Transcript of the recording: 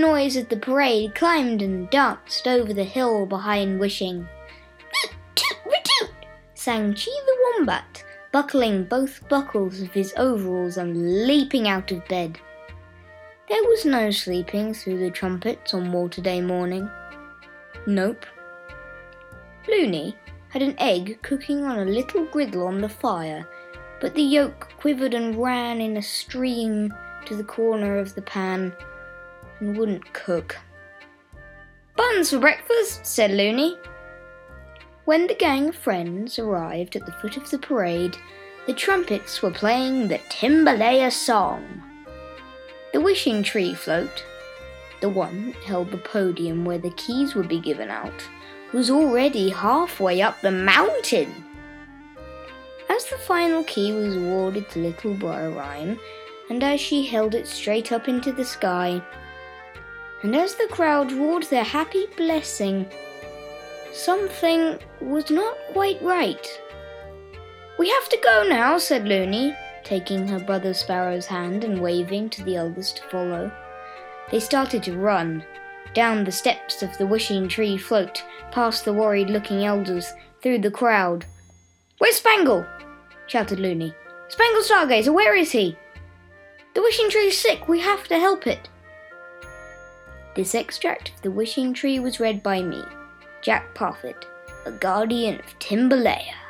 noise of the parade, climbed and danced over the hill behind Wishing. Retoot! Sang Chi the Wombat, buckling both buckles of his overalls and leaping out of bed. There was no sleeping through the trumpets on Water Day morning. Nope. Looney had an egg cooking on a little griddle on the fire, but the yolk quivered and ran in a stream to the corner of the pan and wouldn't cook. "Buns for breakfast," said Looney. When the gang of friends arrived at the foot of the parade, the trumpets were playing the Timbalaya song. The Wishing Tree float, the one that held the podium where the keys would be given out, was already halfway up the mountain. As the final key was awarded to little Briarine, and as she held it straight up into the sky, and as the crowd roared their happy blessing, something was not quite right. "We have to go now," said Looney, taking her brother Sparrow's hand and waving to the elders to follow. They started to run, down the steps of the Wishing Tree float, past the worried-looking elders, through the crowd. "Where's Spangle?" shouted Looney. "Spangle Stargazer, where is he?" "The Wishing Tree's sick, we have to help it." This extract of the Wishing Tree was read by me, Jack Parfitt, a guardian of Timbalaya.